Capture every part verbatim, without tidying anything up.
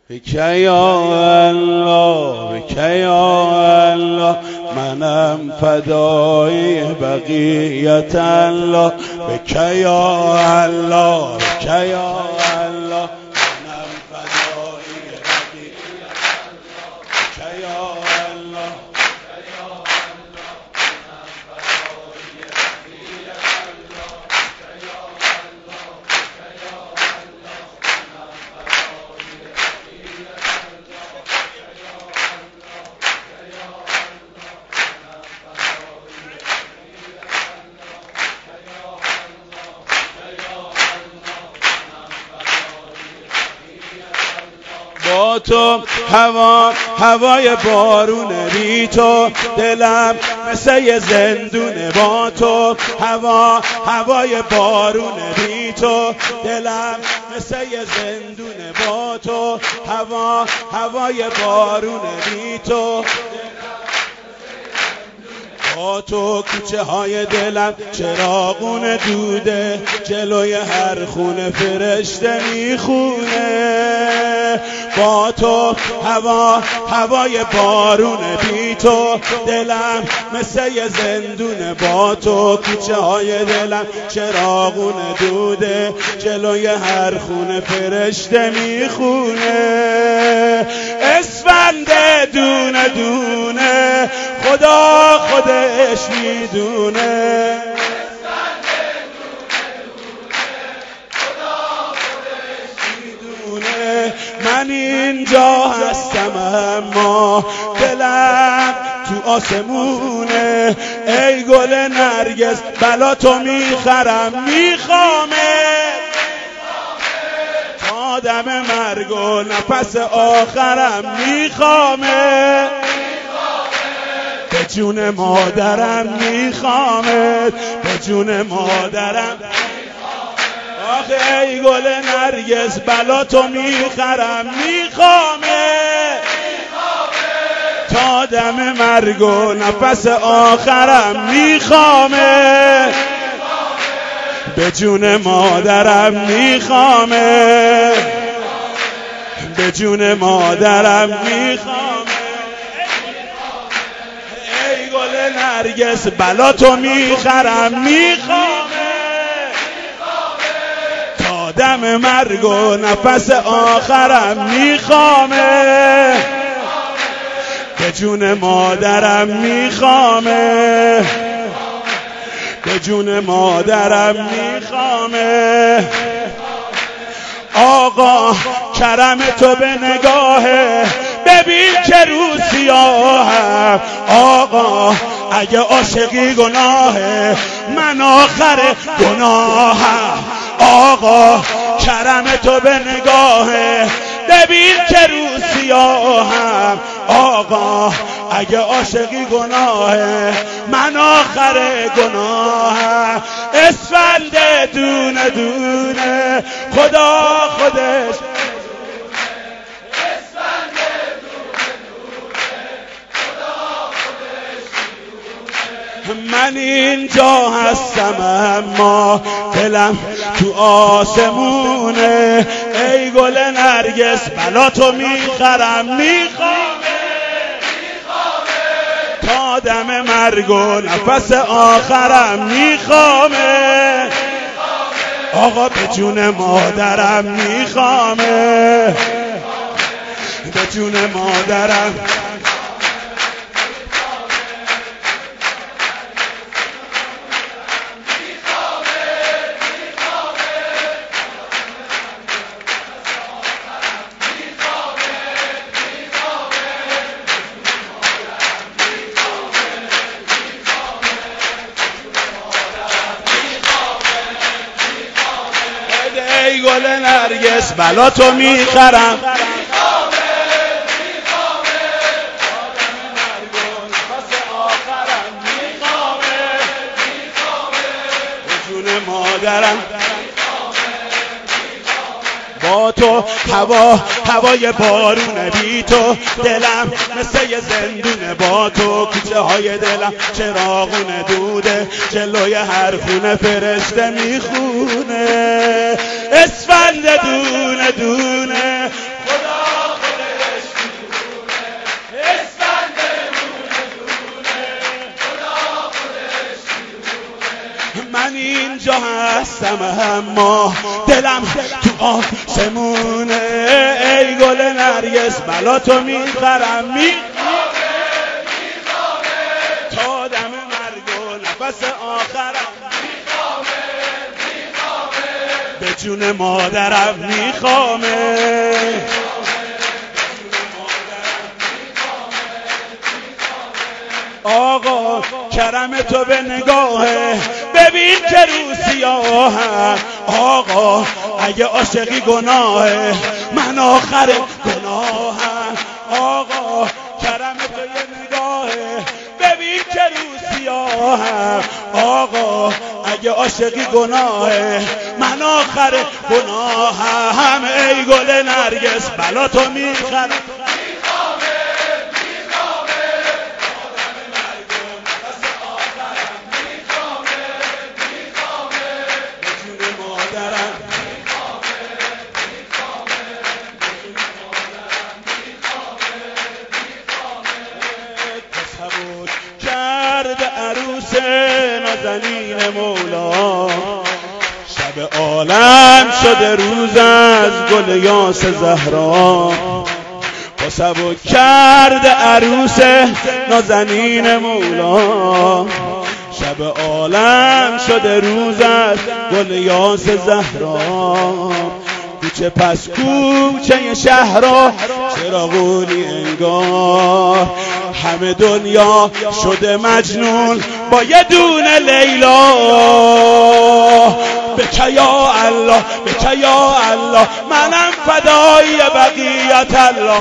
بک یا الله بک یا الله منم فدای بقیت الله بک یا الله بک یا الله منم فدای بقیت الله بک یا الله بک یا الله منم فدای بقیت الله بک یا الله بک یا الله منم با تو هوا هوای بارونه، بی تو دلم مثل یه زندونه. با تو هوا هوای بارونه، بی تو دلم مثل یه زندونه. با تو هوا هوای بارونه، بی تو با تو کوچه های دلم چراغون دوده، جلوی هر خونه فرشته میخونه. با تو هوا هوای بارونه، بی تو دلم مثل یه زندونه. با تو کوچه های دلم چراغون دوده، جلوی هر خونه فرشته میخونه. اسفند دونه دونه خدا خودش میدونه. من اینجا هستم اما دلم تو آسمونه. ای گل نرگس بلا تو میخرم میخوامه تا دم مرگ و نفس آخرم میخوامه. به جون مادرم میخوامه به جون مادرم. آخه ای گل نرگس بلا تو میخرم میخوامه تا دم مرگ و نفس آخرم میخوامه. به جون مادرم میخوامه به جون مادرم میخوامه. ای گل نرگس بلا تو میخرم میخوامه دم مرگ و نفس آخرم میخوامه. به جون مادرم میخوامه به جون مادرم میخوامه. آقا کرم تو به نگاهه، ببین که رو سیاهم. آقا اگه عاشقی گناهه، من آخر گناهم. آقا کرم تو به نگاهه، ببین که رو سیاهم. آقا اگه عاشقی گناهه، من آخر گناهم. اسفند دونه دونه خدا خودش من اینجا هستم اما دلم تو آسمونه. ای گل نرگس بلا تو میخرم میخوامه تا دم مرگ و نفس آخرم میخوامه. آقا به جون مادرم میخوامه به جون مادرم. ای گل نرگس بلا تو میخرم به جون مادرم. با تو هوا هوای بارونه، بی تو دلم مثل یه زندونه. با تو کوچه های دلم چراغونه دوده، جلوی هر خونه فرشته میخونه. اسفند دونه دونه خدا اینجا هستم اما دلم تو آسمونه. ای گل نرگس بلا تو میخرم می تا دم مرگ و نفس آخرم به جون مادرم میخوامه. آقا کرم تو به نگاهه ببین که رو سیاهم. آقا اگه عاشقی گناهه من آخر گناهم. آقا کرم تو یه نگاهه ببین که رو سیاهم. آقا اگه عاشقی گناهه من آخر گناهم. ای گل نرگس بلا تو میخرم عروس نازنین مولا. شب عالم شده روز از گل یاس زهرا. سبک کرد عروس نازنین مولا. شب عالم شده روز از گل یاس زهرا. کوچه پس کوچه شهر چراغونی انگار همه دنیا شده مجنون با یه دونه لیلا. بکه یا الله بکه یا الله منم فدای بقیت الله.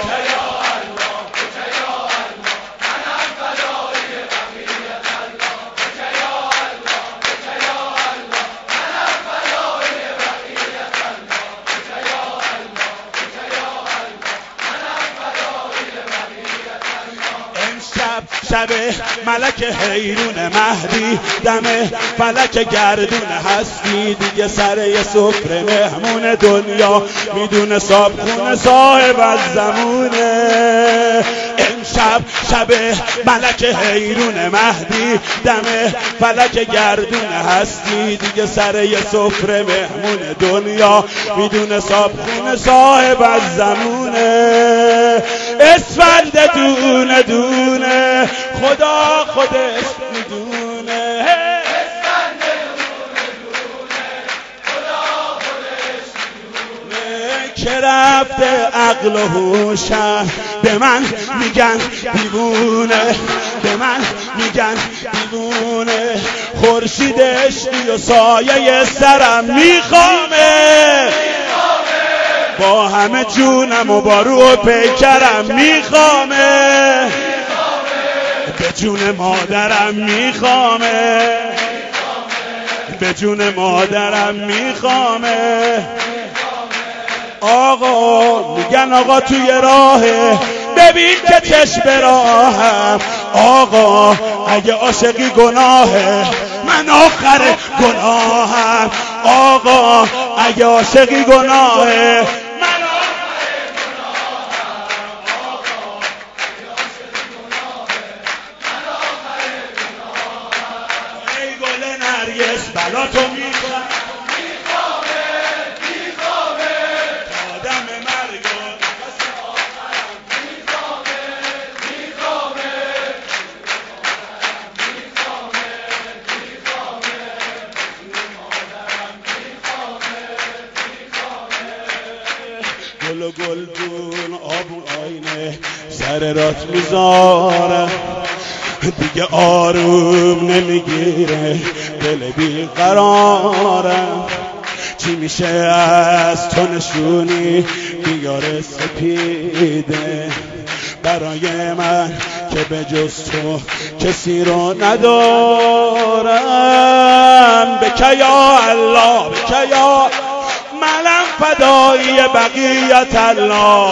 شب ملک حیرون مهدی دم فلک گردون هستی. دیگه سر یه سفره مهمون دنیا میدونه صابخونه صاحب از زمونه. امشب شب ملک حیرون مهدی دم فلک گردون هستی. دیگه سر یه سفره مهمون دنیا میدونه صابخونه صاحب از زمونه. اسفند دونه دونه خدا خودش میدونه. اسفند دونه دونه خدا خودش میدونه. که رفته عقل و هوشم به من میگن دیوونه. به من میگن دیوونه. خورشید عشقی و سایه سرم میخوامه. با همه جونم و با رو و پیکرم میخوامه. به جون مادرم میخوامه. به جون مادرم میخوامه. آقا میگن آقا توی راهه ببین که چشم به راهم. آقا اگه عاشقی گناهه من آخر گناهم. آقا اگه عاشقی گناهه بلا تو میخوام میخوامه میخوامه تا دم مرگ و نفس آخرم میخوامه میخوامه میخوامه میخوامه مادرم میخوامه میخوامه. گل و گلدون آب و آینه سر رات میذارم. دیگه آروم نمیگیره دل بیقرارم. چی میشه از تو نشونی بیار سپیده برای من که به جز تو کسی رو ندارم. بکه یا الله بکه یا منم فدای بقیت الله.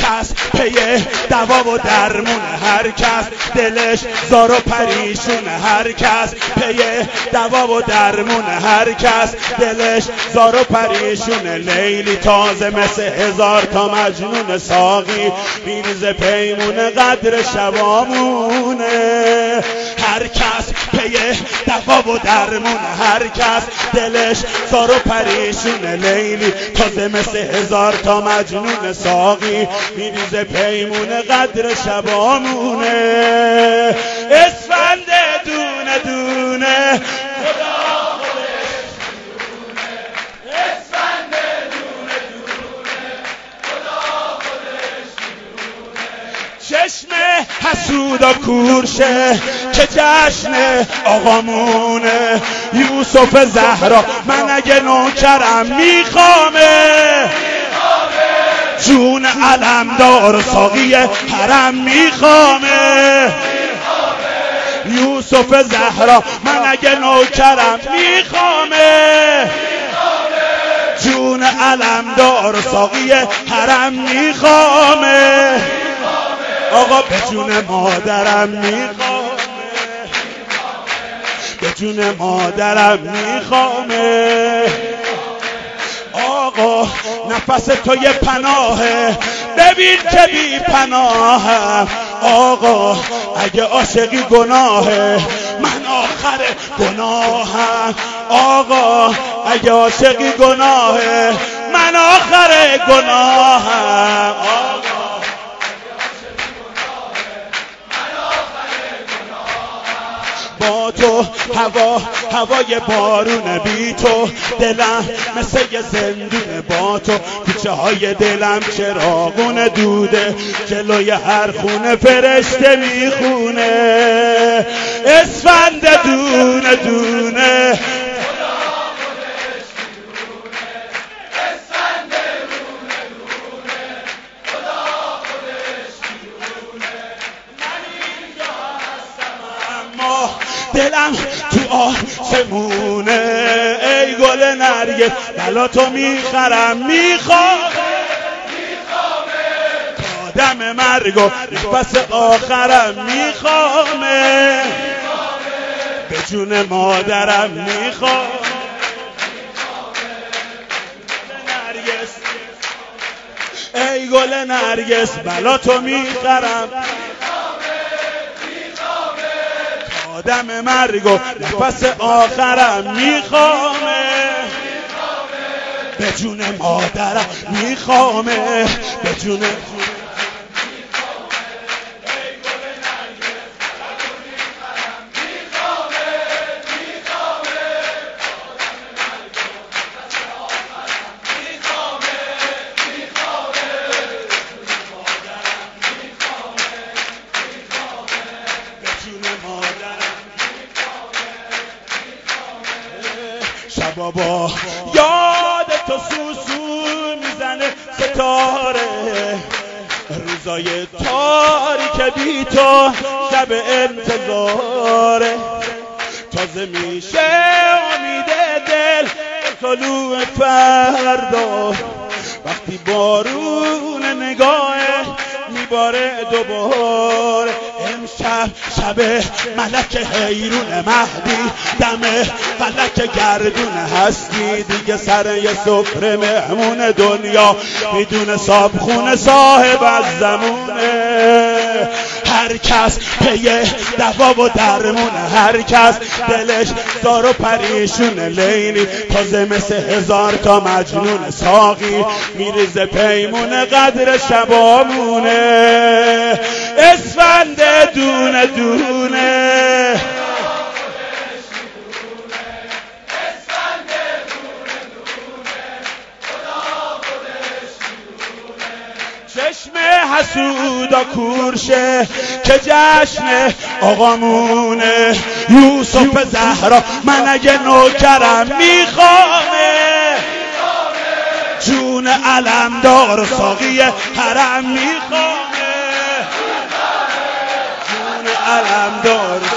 کس پی دوا و درمون، هر کس دلش زار و پریشون، هر کس پی دوا و درمون، هر کس دلش زار و پریشون. لیلی تازه مثل هزار تا مجنون، ساقی میریزه پیمون قدر شبامونه. هر کس پی دوا و درمون، هر کس دلش زار و پریشونه. لیلی تازه مثل هزار تا مجنون، ساقی میریزه پیمون قدر شبامونه. اسفند دونه دونه خدا خودش میدونه، اسفند دونه دونه خدا خودش میدونه. چشم حسودا کورشه که جشن آقامونه. یوسف زهرا من اگه نوکرم میخوامه، جون علمدار ساقی حرم میخوامه. یوسف زهرا من اگه نوکرم میخوامه، جون علمدار ساقی حرم میخوامه. آقا به جون مادرم میخوامه، به جون مادرم میخوامه. آقا نفس تو یه پناهه، ببین که بی پناهم. آقا اگه عاشقی گناهه، من آخر گناهم. آقا اگه عاشقی گناهه، من آخر گناهم. آقا با تو هوا هوای بارون، بی تو دلم مثل یه زندونه. با تو کوچه های دلم چراغون دوده، جلوی هر خونه فرشته میخونه. اسفند دونه دونه دلم تو آسمونه. ای گل نرگس بلا تو میخرم میخوام، دم مرگ و نفس آخرم میخوامه. به جون مادرم میخوام. ای گل نرگس بلا تو میخرم، آدم مرگ و نفس آخرم میخوامه. به جون مادرم میخوامه، به جون بابا یاد تو سوسو میزنه ستاره، روزای تاریک بی تو شب انتظاره. تازه میشه امید دل طلوع فردا، وقتی بارون نگاه میباره دوباره. امشب شب ملک حیرون مهدی، دم فلک گردون هستی. دیگه سر یه سفره مهمون دنیا میدونه صابخونه صاحب از زمونه. هر کس پی دوا و درمونه، هر کس دلش زار و پریشونه. لیلی تازه مثل هزار تا مجنون، ساقی میریزه پیمون قدر شبامونه. اسفند دونه دونه چشم حسودا کورشه که جشن آقامونه. یوسف زهرا من اگه نوکرم میخوامه، جون علمدار ساقی حرم میخوامه. جون علمدار